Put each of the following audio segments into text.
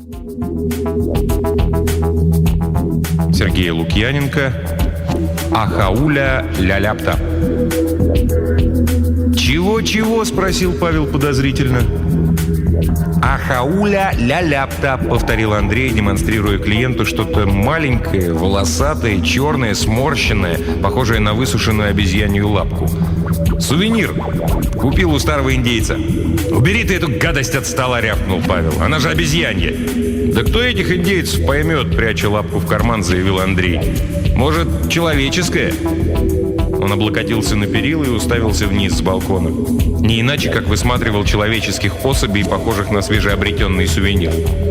Сергей Лукьяненко. Ахауля ля-ляпта. «Чего-чего?» — спросил Павел подозрительно. «Ахауля ля-ляпта», — повторил Андрей, демонстрируя клиенту что-то маленькое, волосатое, черное, сморщенное, похожее на высушенную обезьянью лапку. «Сувенир. Купил у старого индейца». «Убери ты эту гадость от стола!» — рявкнул Павел. «Она же обезьянья!» «Да кто этих индейцев поймет?» — пряча лапку в карман, заявил Андрей. «Может, человеческая?» Он облокотился на перила и уставился вниз с балкона. Не иначе, как высматривал человеческих особей, похожих на свежеобретенный сувенир.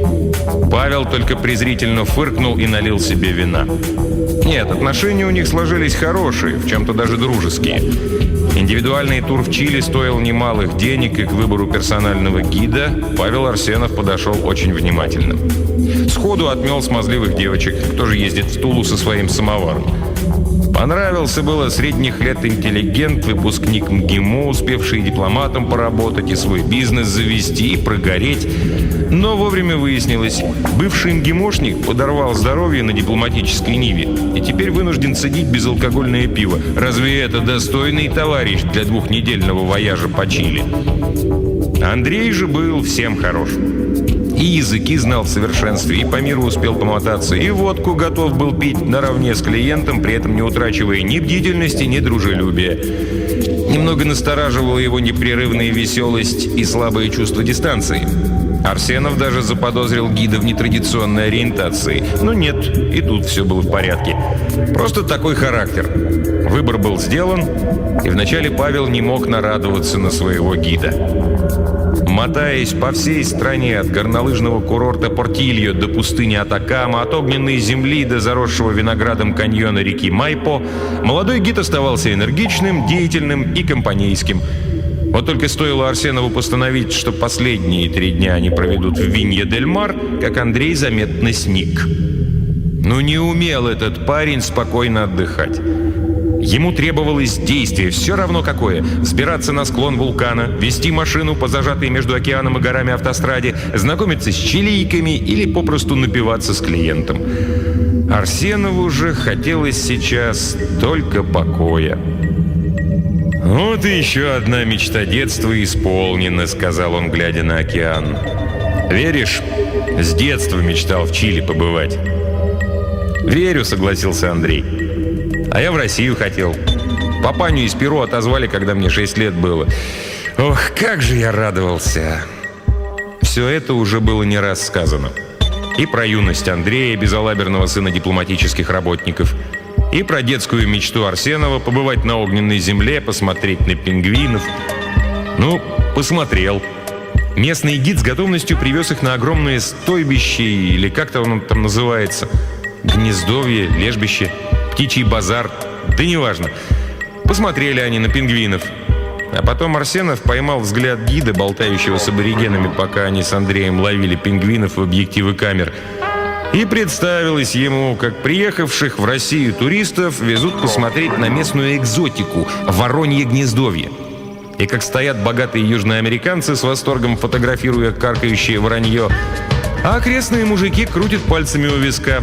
Павел только презрительно фыркнул и налил себе вина. Нет, отношения у них сложились хорошие, в чем-то даже дружеские. Индивидуальный тур в Чили стоил немалых денег, и к выбору персонального гида Павел Арсенов подошел очень внимательно. Сходу отмел смазливых девочек, кто же ездит в Тулу со своим самоваром. Понравился было средних лет интеллигент, выпускник МГИМО, успевший дипломатом поработать и свой бизнес завести, и прогореть. Но вовремя выяснилось, бывший МГИМОшник подорвал здоровье на дипломатической ниве и теперь вынужден цедить безалкогольное пиво. Разве это достойный товарищ для двухнедельного вояжа по Чили? Андрей же был всем хорош. И языки знал в совершенстве, и по миру успел помотаться, и водку готов был пить наравне с клиентом, при этом не утрачивая ни бдительности, ни дружелюбия. Немного настораживала его непрерывная веселость и слабое чувство дистанции. Арсенов даже заподозрил гида в нетрадиционной ориентации. Но нет, и тут все было в порядке. Просто такой характер. Выбор был сделан, и вначале Павел не мог нарадоваться на своего гида. Мотаясь по всей стране от горнолыжного курорта Портильо до пустыни Атакама, от огненной земли до заросшего виноградом каньона реки Майпо, молодой гид оставался энергичным, деятельным и компанейским. Вот только стоило Арсенову постановить, что последние 3 дня они проведут в Винья-дель-Мар, как Андрей заметно сник. Но не умел этот парень спокойно отдыхать. Ему требовалось действие, все равно какое. Взбираться на склон вулкана, вести машину по зажатой между океаном и горами автостраде, знакомиться с чилийками или попросту напиваться с клиентом. Арсенову же хотелось сейчас только покоя. «Вот и еще одна мечта детства исполнена», — сказал он, глядя на океан. «Веришь, с детства мечтал в Чили побывать?» «Верю», — согласился Андрей. «А я в Россию хотел. Папаню из Перу отозвали, когда мне 6 лет было. Ох, как же я радовался!» Все это уже было не раз сказано. И про юность Андрея, безалаберного сына дипломатических работников, и про детскую мечту Арсенова побывать на огненной земле, посмотреть на пингвинов. Ну, посмотрел. Местный гид с готовностью привез их на огромное стойбище, или как-то оно там называется. Гнездовье, лежбище, птичий базар, да неважно. Посмотрели они на пингвинов. А потом Арсенов поймал взгляд гида, болтающего с аборигенами, пока они с Андреем ловили пингвинов в объективы камер. И представилось ему, как приехавших в Россию туристов везут посмотреть на местную экзотику – Воронье гнездовье. И как стоят богатые южноамериканцы с восторгом, фотографируя каркающее воронье, а окрестные мужики крутят пальцами у виска.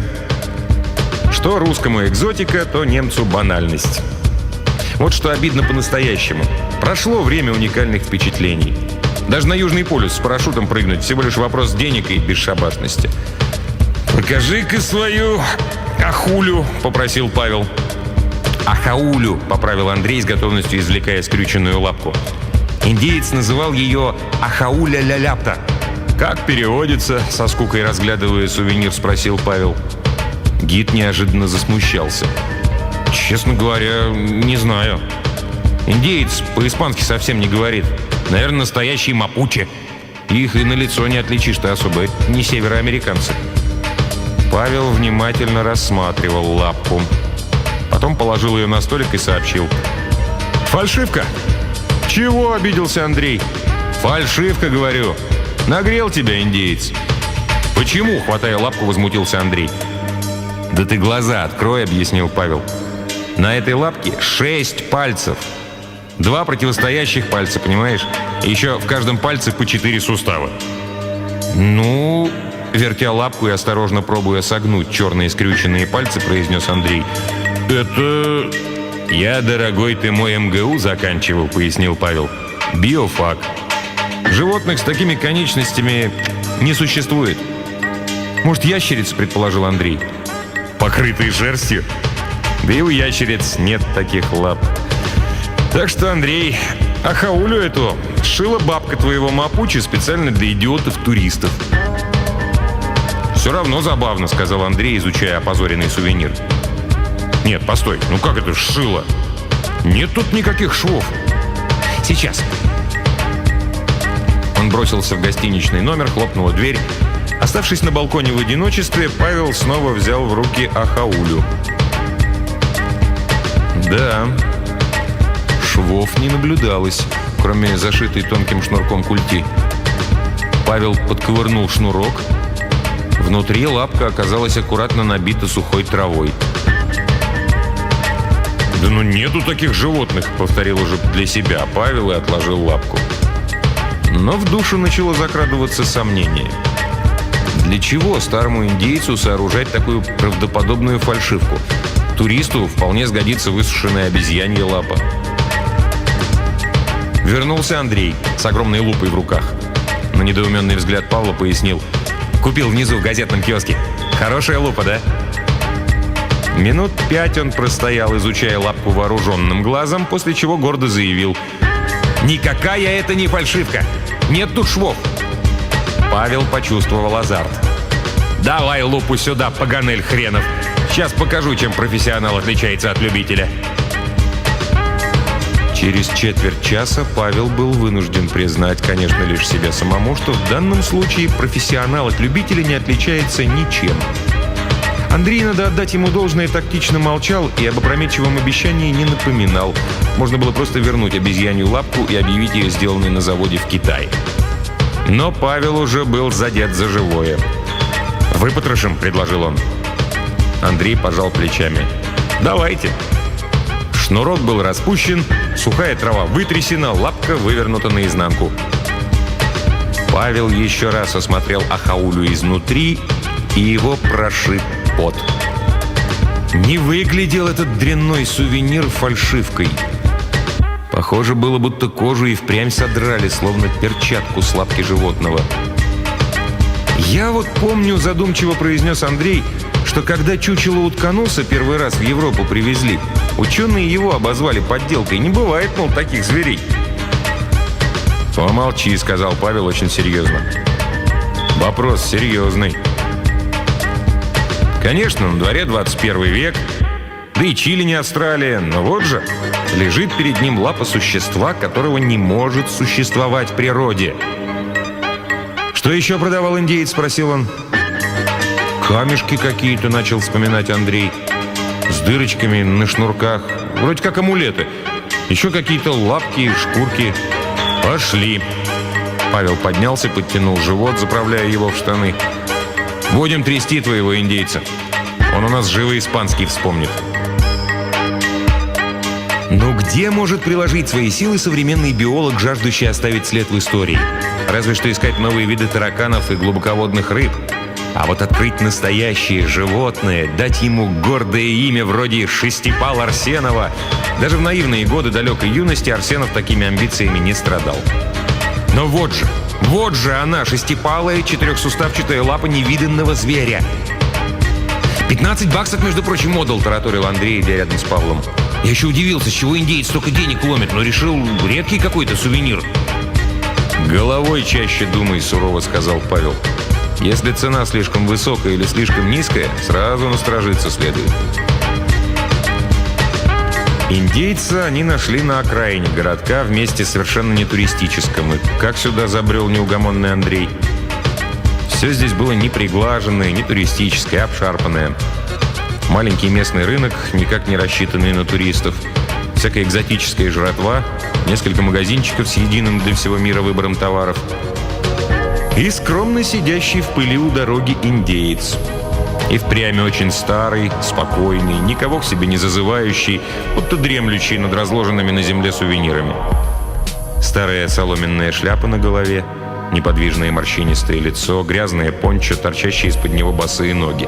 Что русскому экзотика, то немцу банальность. Вот что обидно по-настоящему. Прошло время уникальных впечатлений. Даже на Южный полюс с парашютом прыгнуть – всего лишь вопрос денег и бесшабашности. «Покажи-ка свою ахулю», — попросил Павел. «Ахаулю», — поправил Андрей с готовностью, извлекая скрюченную лапку. Индеец называл ее «Ахауля ля-ляпта». «Как переводится?» — со скукой разглядывая сувенир, спросил Павел. Гид неожиданно засмущался. «Честно говоря, не знаю. Индеец по-испански совсем не говорит. Наверное, настоящий мапуче. Их и на лицо не отличишь-то особо. Это не североамериканцы». Павел внимательно рассматривал лапку. Потом положил ее на столик и сообщил. «Фальшивка!» «Чего?» — обиделся Андрей. «Фальшивка, говорю. Нагрел тебя, индеец». «Почему?» — хватая лапку, возмутился Андрей. «Да ты глаза открой», — объяснил Павел. «На этой лапке 6 пальцев. 2 противостоящих пальца, понимаешь? И еще в каждом пальце по 4 сустава». «Ну...» Вертя лапку и осторожно пробуя согнуть черные скрюченные пальцы, произнес Андрей. «Это... я, дорогой ты мой, МГУ заканчивал», — пояснил Павел. «Биофак. Животных с такими конечностями не существует». «Может, ящериц?» — предположил Андрей. «Покрытые шерстью? Да и у ящериц нет таких лап. Так что, Андрей, ахаулю эту сшила бабка твоего Мапучи специально для идиотов-туристов». «Все равно забавно», — сказал Андрей, изучая опозоренный сувенир. «Нет, постой, ну как это сшила? Нет тут никаких швов». «Сейчас». Он бросился в гостиничный номер, хлопнула дверь. Оставшись на балконе в одиночестве, Павел снова взял в руки ахаулю. Да, швов не наблюдалось, кроме зашитой тонким шнурком культи. Павел подковырнул шнурок. Внутри лапка оказалась аккуратно набита сухой травой. «Да ну нету таких животных», — повторил уже для себя Павел и отложил лапку. Но в душу начало закрадываться сомнение. Для чего старому индейцу сооружать такую правдоподобную фальшивку? Туристу вполне сгодится высушенная обезьянья лапа. Вернулся Андрей с огромной лупой в руках. На недоуменный взгляд Павла пояснил: «Купил внизу в газетном киоске. Хорошая лупа, да?» Минут 5 он простоял, изучая лапку вооруженным глазом, после чего гордо заявил: «Никакая это не фальшивка! Нет тут швов!» Павел почувствовал азарт. «Давай лупу сюда, поганель хренов! Сейчас покажу, чем профессионал отличается от любителя!» Через четверть часа Павел был вынужден признать, конечно, лишь себе самому, что в данном случае профессионал от любителя не отличается ничем. Андрей, надо отдать ему должное, тактично молчал и об опрометчивом обещании не напоминал. Можно было просто вернуть обезьянью лапку и объявить ее сделанной на заводе в Китае. Но Павел уже был задет за живое. «Выпотрошим», — предложил он. Андрей пожал плечами. «Давайте». Шнурок был распущен, сухая трава вытрясена, лапка вывернута наизнанку. Павел еще раз осмотрел ахаулю изнутри, и его прошиб пот. Не выглядел этот дрянной сувенир фальшивкой. Похоже было, будто кожу и впрямь содрали, словно перчатку с лапки животного. «Я вот помню», — задумчиво произнес Андрей, что когда чучело утконоса первый раз в Европу привезли, ученые его обозвали подделкой. Не бывает, мол, таких зверей. «Помолчи», — сказал Павел очень серьезно. «Вопрос серьезный. Конечно, на дворе 21 век, да и Чили не Австралия, но вот же лежит перед ним лапа существа, которого не может существовать в природе». «Что еще продавал индеец?» — спросил он. «Камешки какие-то», — начал вспоминать Андрей. «С дырочками на шнурках, вроде как амулеты. Еще какие-то лапки, шкурки». «Пошли». Павел поднялся, подтянул живот, заправляя его в штаны. «Будем трясти твоего индейца. Он у нас живо испанский вспомнит». Но где может приложить свои силы современный биолог, жаждущий оставить след в истории? Разве что искать новые виды тараканов и глубоководных рыб. А вот открыть настоящее животное, дать ему гордое имя вроде Шестипал Арсенова. Даже в наивные годы далекой юности Арсенов такими амбициями не страдал. Но вот же она, шестипалая, четырехсуставчатая лапа невиданного зверя. $15, между прочим, отдал, тараторил Андрей, идя рядом с Павлом. Я еще удивился, с чего индеец столько денег ломит, но решил, редкий какой-то сувенир. «Головой чаще думай», — сурово сказал Павел. «Если цена слишком высокая или слишком низкая, сразу насторожиться следует». Индейца они нашли на окраине городка в месте совершенно не туристическом. И как сюда забрел неугомонный Андрей? Все здесь было не приглаженное, не туристическое, обшарпанное. Маленький местный рынок, никак не рассчитанный на туристов. Всякая экзотическая жратва, несколько магазинчиков с единым для всего мира выбором товаров. И скромно сидящий в пыли у дороги индеец. И впрямь очень старый, спокойный, никого к себе не зазывающий, будто дремлющий над разложенными на земле сувенирами. Старая соломенная шляпа на голове, Неподвижное морщинистое лицо, грязное пончо, торчащие из-под него босые ноги.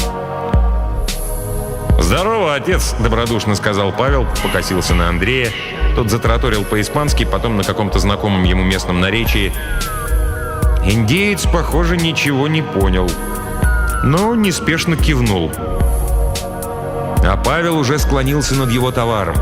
«Здорово, отец!» – добродушно сказал Павел, покосился на Андрея. Тот затараторил по-испански, потом на каком-то знакомом ему местном наречии. Индеец, похоже, ничего не понял, но неспешно кивнул. А Павел уже склонился над его товаром.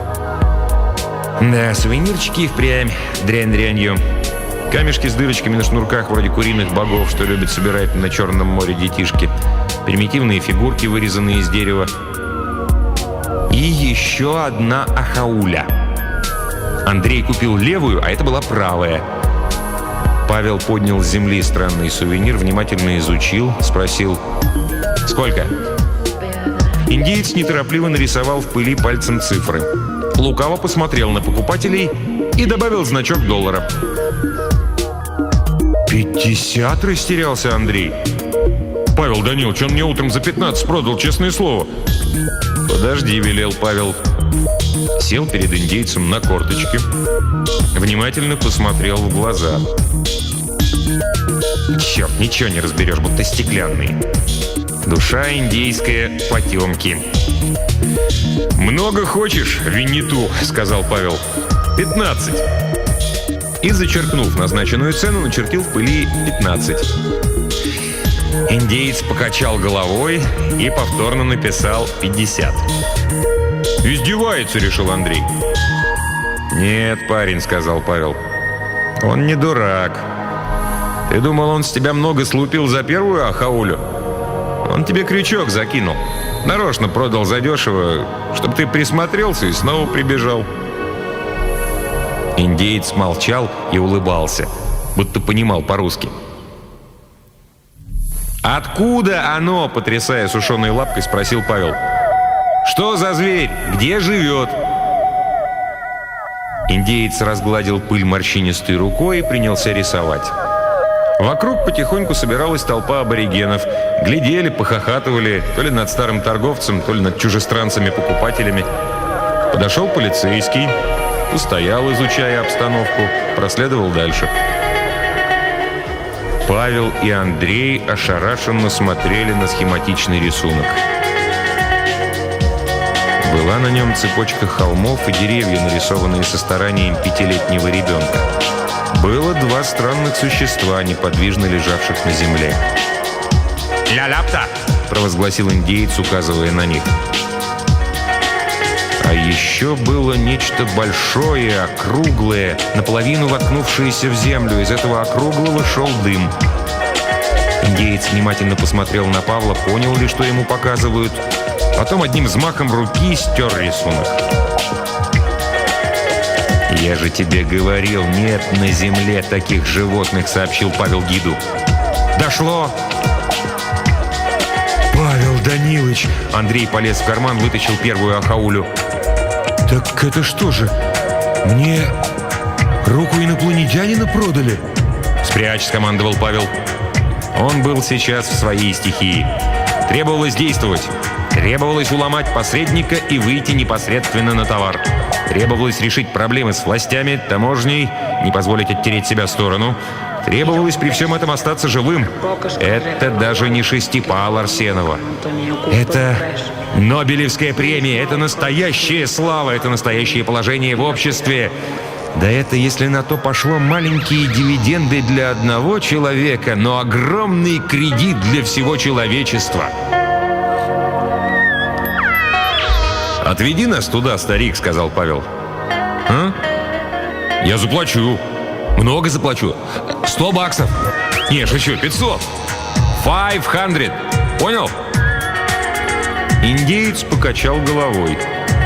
Да, сувенирчики и впрямь дрянь дрянью. Камешки с дырочками на шнурках, вроде куриных богов, что любят собирать на Черном море детишки. Примитивные фигурки, вырезанные из дерева. И еще одна ахауля. Андрей купил левую, а это была правая. Павел поднял с земли странный сувенир, внимательно изучил, спросил: «Сколько?» Индеец неторопливо нарисовал в пыли пальцем цифры. Лукаво посмотрел на покупателей и добавил значок доллара. 50 растерялся Андрей. «Павел Данилович, он мне утром за 15 продал, честное слово». «Подожди», — велел Павел. Сел перед индейцем на корточки. Внимательно посмотрел в глаза. Черт, ничего не разберешь, будто стеклянные. Душа индейская, потемки. «Много хочешь, Винниту?» — сказал Павел. 15. И, зачеркнув назначенную цену, начертил в пыли 15. Индеец покачал головой и повторно написал 50. «Издевается», — решил Андрей. «Нет, парень», — сказал Павел. «Он не дурак. Ты думал, он с тебя много слупил за первую ахаулю? Он тебе крючок закинул. Нарочно продал задешево, чтобы ты присмотрелся и снова прибежал». Индеец молчал и улыбался, будто понимал по-русски. «Откуда оно?» — потрясая сушеной лапкой, спросил Павел. «Что за зверь? Где живет?» Индеец разгладил пыль морщинистой рукой и принялся рисовать. Вокруг потихоньку собиралась толпа аборигенов. Глядели, похохатывали, то ли над старым торговцем, то ли над чужестранцами-покупателями. Подошел полицейский, постоял, изучая обстановку, проследовал дальше. Павел и Андрей ошарашенно смотрели на схематичный рисунок. Была на нем цепочка холмов и деревья, нарисованные со старанием 5-летнего ребенка. Было два странных существа, неподвижно лежавших на земле. «Ля-ляпта!» — провозгласил индеец, указывая на них. А еще было нечто большое, округлое, наполовину воткнувшееся в землю. Из этого округлого шел дым. Индеец внимательно посмотрел на Павла, понял ли, что ему показывают. Потом одним взмахом руки стер рисунок. «Я же тебе говорил, нет на земле таких животных», — сообщил Павел гиду. «Дошло!» «Павел Данилович!» — Андрей полез в карман, вытащил первую ахаулю. «Так это что же? Мне руку инопланетянина продали?» «Спрячь», — скомандовал Павел. Он был сейчас в своей стихии. Требовалось действовать. Требовалось уломать посредника и выйти непосредственно на товар. Требовалось решить проблемы с властями, таможней, не позволить оттереть себя в сторону. Требовалось при всем этом остаться живым. Это даже не шестипал Арсенова. Это Нобелевская премия, это настоящая слава, это настоящее положение в обществе. Да это, если на то пошло, маленькие дивиденды для одного человека, но огромный кредит для всего человечества. «Отведи нас туда, старик», — сказал Павел. «А? Я заплачу. Много заплачу. 100 баксов. Не, шучу, 500. 500. Понял?» Индеец покачал головой.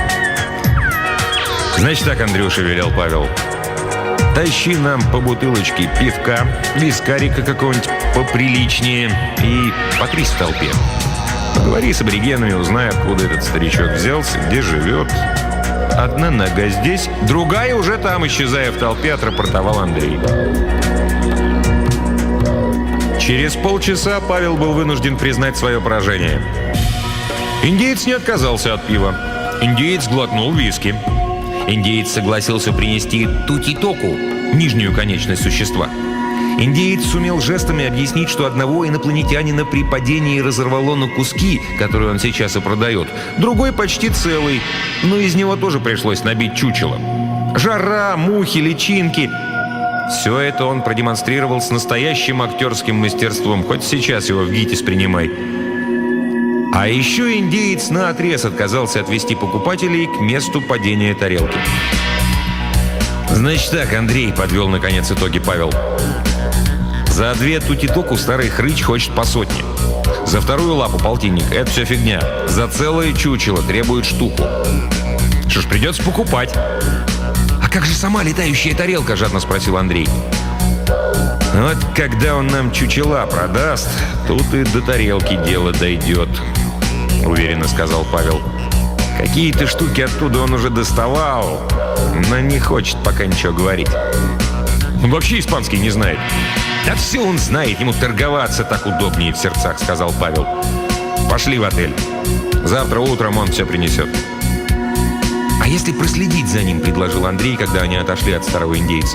«Значит так, Андрюша», — велел Павел. «Тащи нам по бутылочке пивка, вискарика какого-нибудь поприличнее и потрись в толпе. Поговори с аборигенами, узнай, откуда этот старичок взялся, где живет. Одна нога здесь, другая уже там», — исчезая в толпе, отрапортовал Андрей. Через полчаса Павел был вынужден признать свое поражение. Индеец не отказался от пива. Индеец глотнул виски. Индеец согласился принести тутитоку, нижнюю конечность существа. Индеец сумел жестами объяснить, что одного инопланетянина при падении разорвало на куски, которые он сейчас и продает. Другой почти целый, но из него тоже пришлось набить чучело. Жара, мухи, личинки — все это он продемонстрировал с настоящим актерским мастерством. Хоть сейчас его в ГИТИС принимай. А еще индеец наотрез отказался отвезти покупателей к месту падения тарелки. «Значит так, Андрей», — подвел наконец итоги Павел. «За 2 тутитоку старый хрыч хочет по 100. За вторую лапу полтинник — это все фигня. За целое чучело требует штуку. Что ж, придется покупать». «А как же сама летающая тарелка?» — жадно спросил Андрей. «Вот когда он нам чучела продаст, тут и до тарелки дело дойдет», — уверенно сказал Павел. «Какие-то штуки оттуда он уже доставал, но не хочет пока ничего говорить. Он вообще испанский не знает». «Да все он знает, ему торговаться так удобнее», — в сердцах сказал Павел. «Пошли в отель. Завтра утром он все принесет». «А если проследить за ним?» — предложил Андрей, когда они отошли от старого индейца.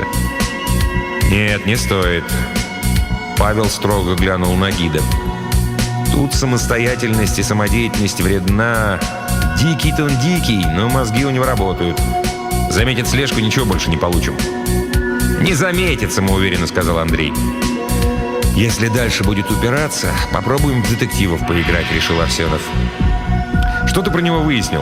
«Нет, не стоит». Павел строго глянул на гида. «Тут самостоятельность и самодеятельность вредна. Дикий-то он дикий, но мозги у него работают. Заметит слежку, ничего больше не получим». «Не заметит», — самоуверенно сказал Андрей. «Если дальше будет упираться, попробуем в детективов поиграть», — решил Арсенов. «Что ты про него выяснил?»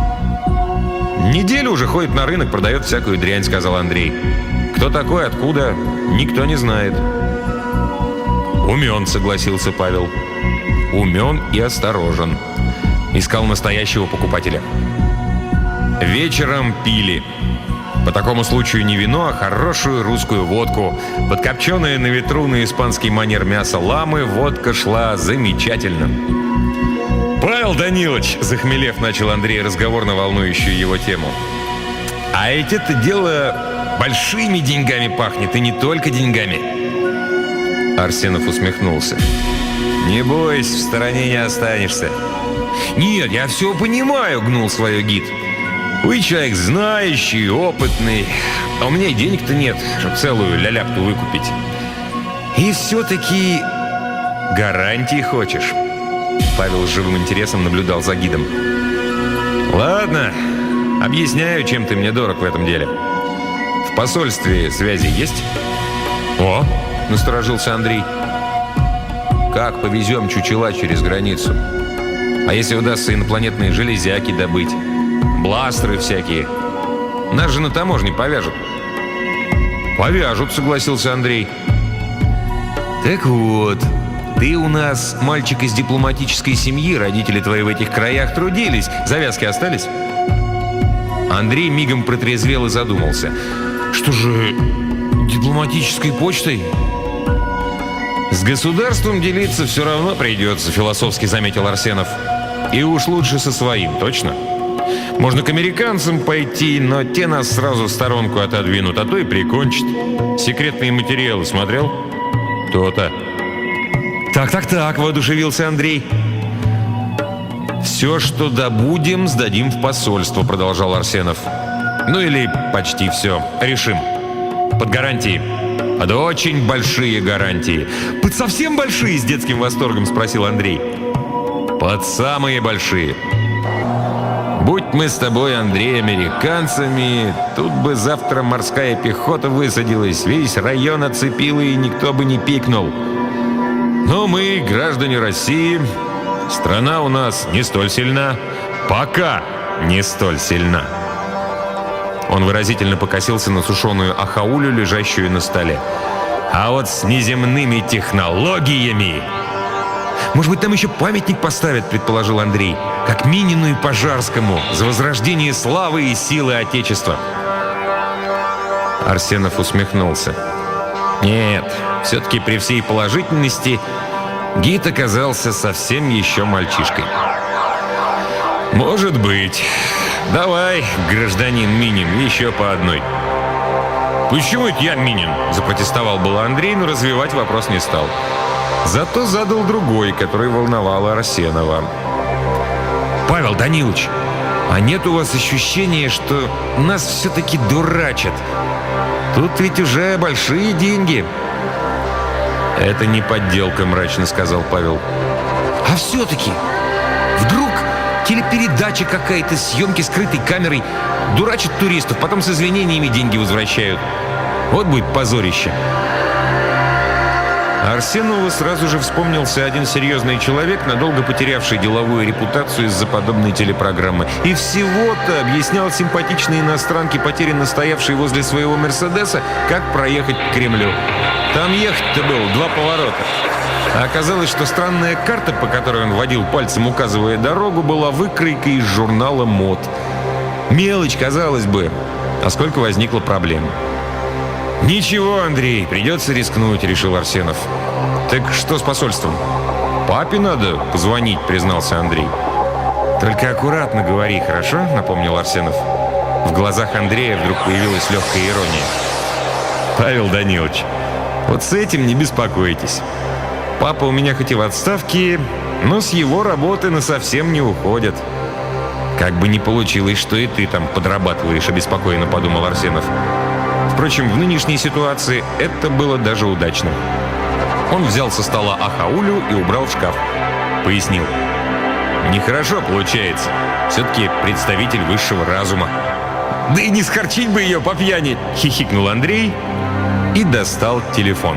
«Неделю уже ходит на рынок, продает всякую дрянь», — сказал Андрей. «Кто такой, откуда, никто не знает». «Умен», — согласился Павел. «Умен и осторожен. Искал настоящего покупателя». Вечером пили. По такому случаю не вино, а хорошую русскую водку. Подкопченное на ветру на испанский манер мясо ламы, водка шла замечательно. «Павел Данилович», — захмелев, начал Андрей разговор на волнующую его тему. «А ведь это дело большими деньгами пахнет, и не только деньгами». Арсенов усмехнулся. «Не бойся, в стороне не останешься». «Нет, я все понимаю», — гнул свое гид. «Вы человек знающий, опытный, а у меня и денег-то нет, чтобы целую ляляпку выкупить. И все-таки гарантии хочешь?» Павел с живым интересом наблюдал за гидом. «Ладно, объясняю, чем ты мне дорог в этом деле. В посольстве связи есть?» «О!» — насторожился Андрей. «Как повезем чучела через границу? А если удастся инопланетные железяки добыть? Бластеры всякие? Нас же на таможне повяжут». «Повяжут», — согласился Андрей. «Так вот, ты у нас мальчик из дипломатической семьи, родители твои в этих краях трудились. Завязки остались?» Андрей мигом протрезвел и задумался. «Что же, дипломатической почтой?» «С государством делиться все равно придется», — философски заметил Арсенов. «И уж лучше со своим, точно? Можно к американцам пойти, но те нас сразу в сторонку отодвинут, а то и прикончат. Секретные материалы смотрел?» «То-то». «Так», — воодушевился Андрей. «Все, что добудем, сдадим в посольство», — продолжал Арсенов. «Ну или почти все. Решим. Под гарантией. Под очень большие гарантии». «Под совсем большие?» — с детским восторгом спросил Андрей. «Под самые большие. Будь мы с тобой, Андрей, американцами, тут бы завтра морская пехота высадилась, весь район оцепила и никто бы не пикнул. Но мы, граждане России, страна у нас не столь сильна. Пока не столь сильна». Он выразительно покосился на сушеную ахаулю, лежащую на столе. «А вот с неземными технологиями...» «Может быть, там еще памятник поставят», — предположил Андрей. «Как Минину и Пожарскому, за возрождение славы и силы Отечества». Арсенов усмехнулся. «Нет, все-таки при всей положительности гид оказался совсем еще мальчишкой». «Может быть. Давай, гражданин Минин, еще по одной». «Почему это я Минин?» — запротестовал было Андрей, но развивать вопрос не стал. Зато задал другой, который волновал Арсенова. «Павел Данилович, а нет у вас ощущения, что нас все-таки дурачат? Тут ведь уже большие деньги». «Это не подделка», — мрачно сказал Павел. «А все-таки, вдруг телепередача какая-то, съемки скрытой камерой, дурачат туристов, потом с извинениями деньги возвращают. Вот будет позорище». Арсенову сразу же вспомнился один серьезный человек, надолго потерявший деловую репутацию из-за подобной телепрограммы. И всего-то объяснял симпатичной иностранке, потерянно стоявшей возле своего «Мерседеса», как проехать к Кремлю. Там ехать-то было 2 поворота. А оказалось, что странная карта, по которой он водил пальцем, указывая дорогу, была выкройкой из журнала мод. Мелочь, казалось бы, а сколько возникло проблем. «Ничего, Андрей, придется рискнуть», — решил Арсенов. «Так что с посольством?» «Папе надо позвонить», — признался Андрей. «Только аккуратно говори, хорошо?» — напомнил Арсенов. В глазах Андрея вдруг появилась легкая ирония. «Павел Данилович, вот с этим не беспокойтесь. Папа у меня хоть и в отставке, но с его работы насовсем не уходит». «Как бы ни получилось, что и ты там подрабатываешь», — обеспокоенно подумал Арсенов. Впрочем, в нынешней ситуации это было даже удачно. Он взял со стола ахаулю и убрал в шкаф. Пояснил. «Нехорошо получается. Все-таки представитель высшего разума». «Да и не схорчить бы ее по пьяни!» — хихикнул Андрей и достал телефон.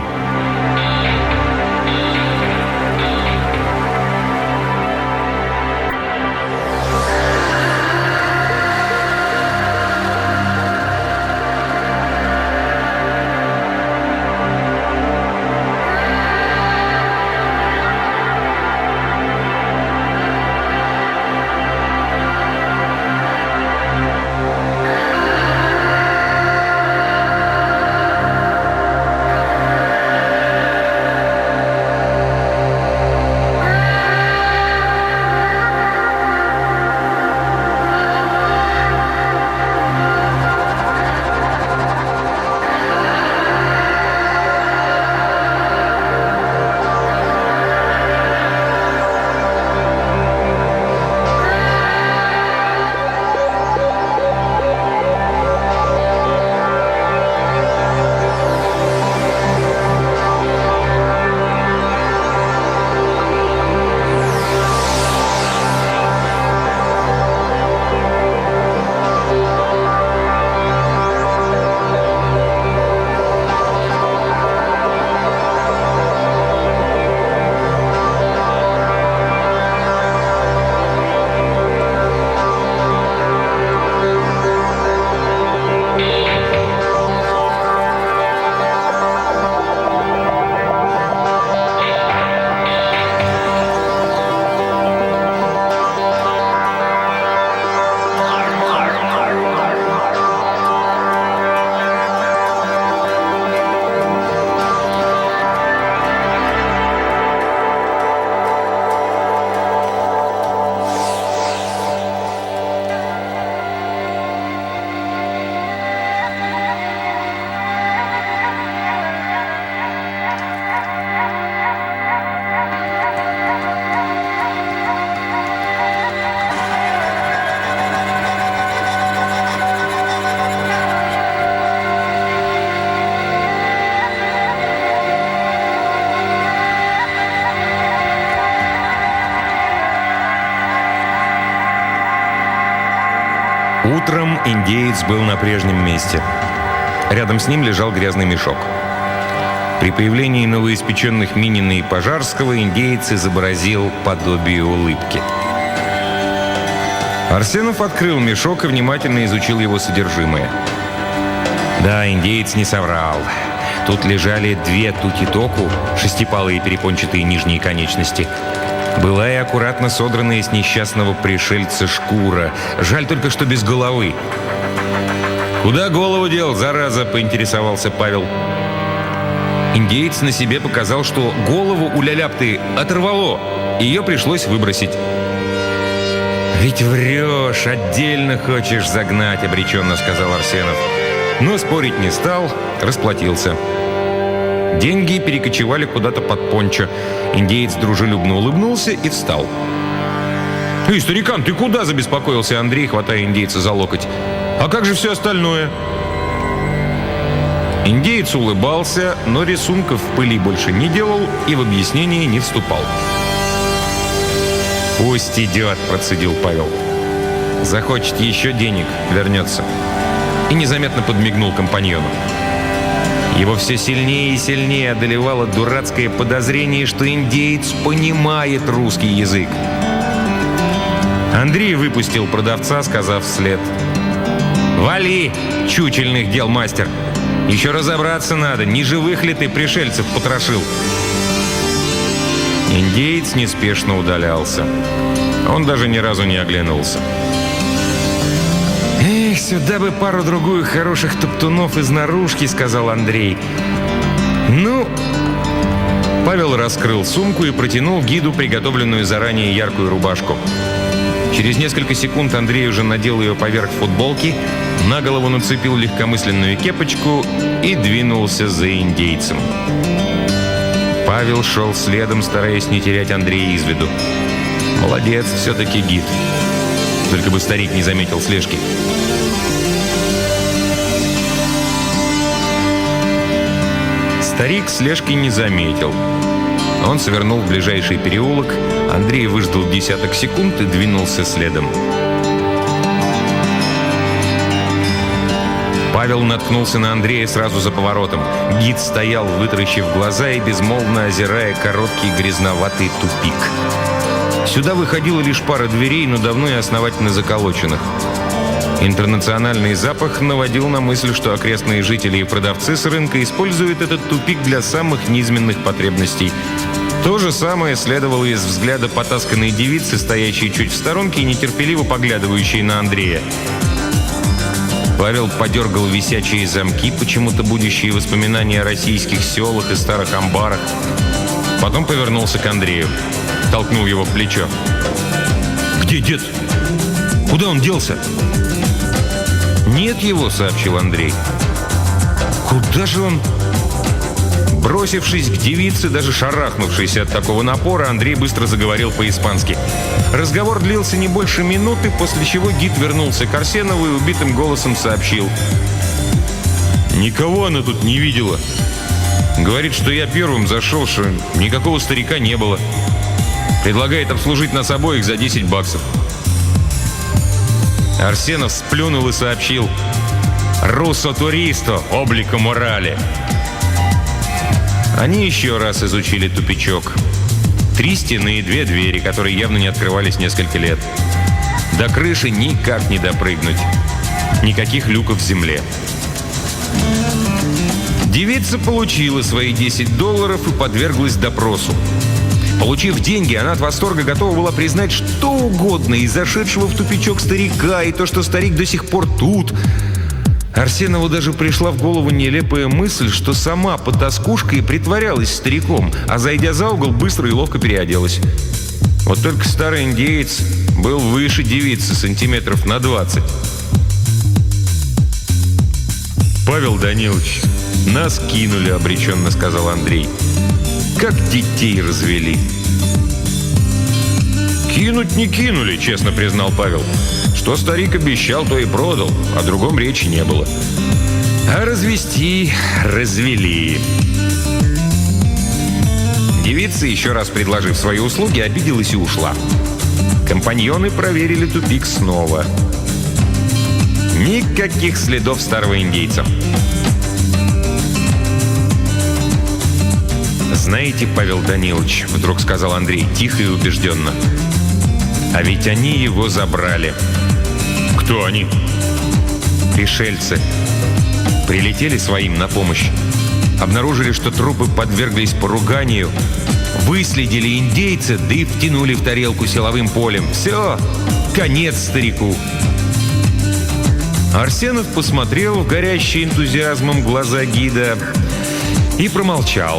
Утром индеец был на прежнем месте. Рядом с ним лежал грязный мешок. При появлении новоиспеченных Минина и Пожарского индеец изобразил подобие улыбки. Арсенов открыл мешок и внимательно изучил его содержимое. Да, индеец не соврал. Тут лежали 2 тути-току, шестипалые перепончатые нижние конечности. Была и аккуратно содранная с несчастного пришельца шкура. Жаль только, что без головы. «Куда голову дел, зараза?» — поинтересовался Павел. Индеец на себе показал, что голову у ляляпты оторвало. Ее пришлось выбросить. «Ведь врешь, отдельно хочешь загнать», — обреченно сказал Арсенов. Но спорить не стал, расплатился. Деньги перекочевали куда-то под пончо. Индеец дружелюбно улыбнулся и встал. «Эй, старикан, ты куда?» — забеспокоился Андрей, хватая индейца за локоть. «А как же все остальное?» Индеец улыбался, но рисунков в пыли больше не делал и в объяснение не вступал. «Пусть идет», — процедил Павел. «Захочет еще денег, вернется». И незаметно подмигнул компаньону. Его все сильнее и сильнее одолевало дурацкое подозрение, что индеец понимает русский язык. Андрей выпустил продавца, сказав вслед: «Вали, чучельных дел мастер! Еще разобраться надо, не живых ли ты пришельцев потрошил?» Индеец неспешно удалялся. Он даже ни разу не оглянулся. «Эх, сюда бы пару-другую хороших топтунов из наружки», — сказал Андрей. «Ну...» Павел раскрыл сумку и протянул гиду приготовленную заранее яркую рубашку. Через несколько секунд Андрей уже надел ее поверх футболки, на голову нацепил легкомысленную кепочку и двинулся за индейцем. Павел шел следом, стараясь не терять Андрея из виду. Молодец все-таки гид. Только бы старик не заметил слежки. Старик слежки не заметил. Он свернул в ближайший переулок, Андрей выждал десяток секунд и двинулся следом. Павел наткнулся на Андрея сразу за поворотом. Гид стоял, вытаращив глаза и безмолвно озирая короткий грязноватый тупик. Сюда выходила лишь пара дверей, но давно и основательно заколоченных. Интернациональный запах наводил на мысль, что окрестные жители и продавцы с рынка используют этот тупик для самых низменных потребностей. То же самое следовало из взгляда потасканной девицы, стоящей чуть в сторонке и нетерпеливо поглядывающей на Андрея. Павел подергал висячие замки, почему-то будущие воспоминания о российских селах и старых амбарах. Потом повернулся к Андрею. Толкнул его в плечо. «Где дед? Куда он делся?» «Нет его», — сообщил Андрей. «Куда же он?» Бросившись к девице, даже шарахнувшись от такого напора, Андрей быстро заговорил по-испански. Разговор длился не больше минуты, после чего гид вернулся к Арсенову и убитым голосом сообщил: «Никого она тут не видела. Говорит, что я первым зашел, что никакого старика не было. Предлагает обслужить нас обоих за $10. Арсенов сплюнул и сообщил: «Руссо туристо, облико морали». Они еще раз изучили тупичок. 3 стены и 2 двери, которые явно не открывались несколько лет. До крыши никак не допрыгнуть. Никаких люков в земле. Девица получила свои $10 и подверглась допросу. Получив деньги, она от восторга готова была признать что угодно: и зашедшего в тупичок старика, и то, что старик до сих пор тут. Арсенову даже пришла в голову нелепая мысль, что сама потаскушка и притворялась стариком, а зайдя за угол, быстро и ловко переоделась. Вот только старый индеец был выше девицы сантиметров на 20. «Павел Данилович, нас кинули», — обреченно сказал Андрей. «Как детей развели». «Кинуть не кинули», — честно признал Павел. «Что старик обещал, то и продал, о другом речи не было. А развести развели». Девица, еще раз предложив свои услуги, обиделась и ушла. Компаньоны проверили тупик снова. Никаких следов старого индейца. «Знаете, Павел Данилович, — вдруг сказал Андрей тихо и убежденно, — а ведь они его забрали». «Кто они?» «Пришельцы. Прилетели своим на помощь. Обнаружили, что трупы подверглись поруганию. Выследили индейца, да и втянули в тарелку силовым полем. Все, конец старику». Арсенов посмотрел в горящие энтузиазмом глаза гида и промолчал.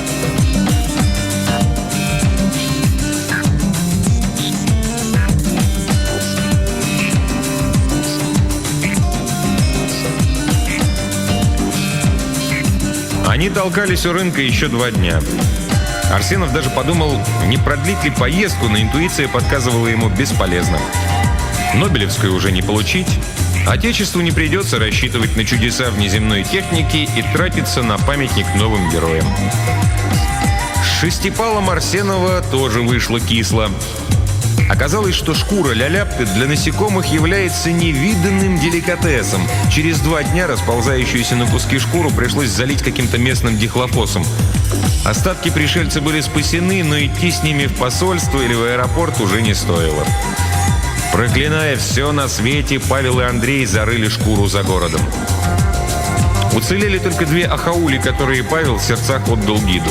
Они толкались у рынка еще 2 дня. Арсенов даже подумал, не продлить ли поездку, но интуиция подсказывала ему: бесполезно. Нобелевскую уже не получить, Отечеству не придется рассчитывать на чудеса внеземной техники и тратиться на памятник новым героям. С шестипалом Арсенова тоже вышло кисло. Оказалось, что шкура ляляпты для насекомых является невиданным деликатесом. Через 2 дня расползающуюся на куски шкуру пришлось залить каким-то местным дихлофосом. Остатки пришельца были спасены, но идти с ними в посольство или в аэропорт уже не стоило. Проклиная все на свете, Павел и Андрей зарыли шкуру за городом. Уцелели только 2 ахаули, которые Павел в сердцах отдал гиду.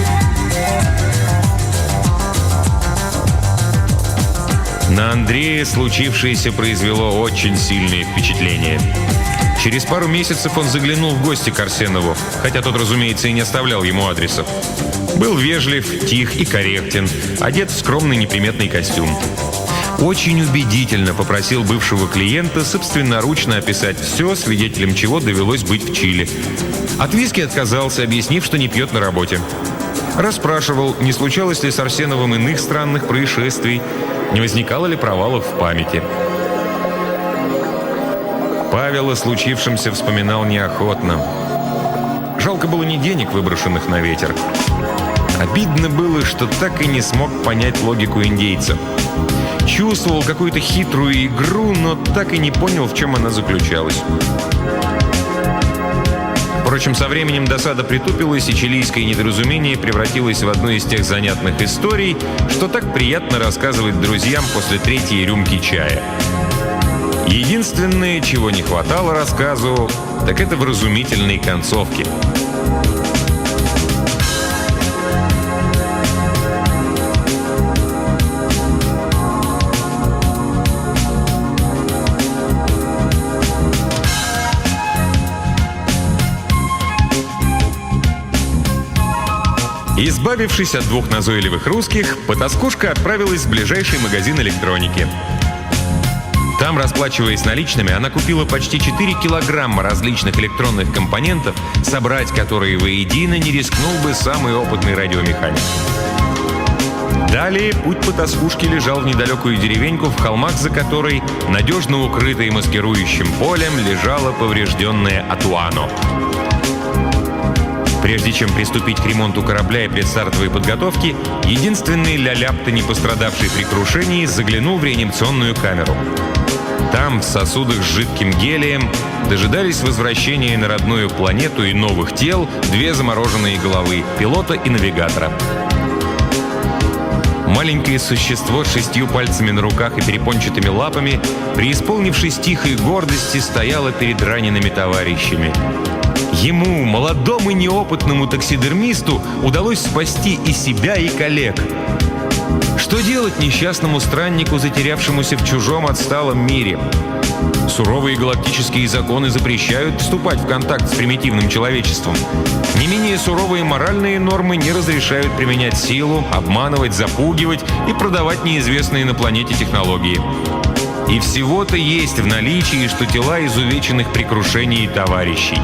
На Андрея случившееся произвело очень сильное впечатление. Через пару месяцев он заглянул в гости к Арсенову, хотя тот, разумеется, и не оставлял ему адреса. Был вежлив, тих и корректен, одет в скромный неприметный костюм. Очень убедительно попросил бывшего клиента собственноручно описать все, свидетелем чего довелось быть в Чили. От виски отказался, объяснив, что не пьет на работе. Расспрашивал, не случалось ли с Арсеновым иных странных происшествий, не возникало ли провалов в памяти. Павел о случившемся вспоминал неохотно. Жалко было не денег, выброшенных на ветер. Обидно было, что так и не смог понять логику индейца. Чувствовал какую-то хитрую игру, но так и не понял, в чем она заключалась. Впрочем, со временем досада притупилась, и чилийское недоразумение превратилось в одну из тех занятных историй, что так приятно рассказывать друзьям после 3-й рюмки чая. Единственное, чего не хватало рассказу, так это вразумительной концовки. Избавившись от 2 назойливых русских, потаскушка отправилась в ближайший магазин электроники. Там, расплачиваясь наличными, она купила почти 4 килограмма различных электронных компонентов, собрать которые воедино не рискнул бы самый опытный радиомеханик. Далее путь потаскушки лежал в недалекую деревеньку, в холмах за которой, надежно укрытой маскирующим полем, лежала поврежденная Атуано. Прежде чем приступить к ремонту корабля и предстартовой подготовке, единственный ляляпта, не пострадавший при крушении, заглянул в реанимационную камеру. Там, в сосудах с жидким гелием, дожидались возвращения на родную планету и новых тел 2 замороженные головы – пилота и навигатора. Маленькое существо с 6 пальцами на руках и перепончатыми лапами, преисполнившись тихой гордости, стояло перед ранеными товарищами. Ему, молодому и неопытному таксидермисту, удалось спасти и себя, и коллег. Что делать несчастному страннику, затерявшемуся в чужом отсталом мире? Суровые галактические законы запрещают вступать в контакт с примитивным человечеством. Не менее суровые моральные нормы не разрешают применять силу, обманывать, запугивать и продавать неизвестные на планете технологии. И всего-то есть в наличии, что тела изувеченных при крушении товарищей.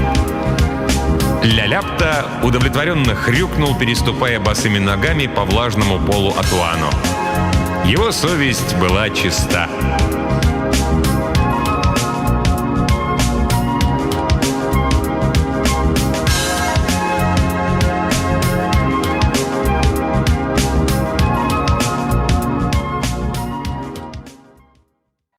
Ляляпта удовлетворенно хрюкнул, переступая босыми ногами по влажному полу Атуано. Его совесть была чиста.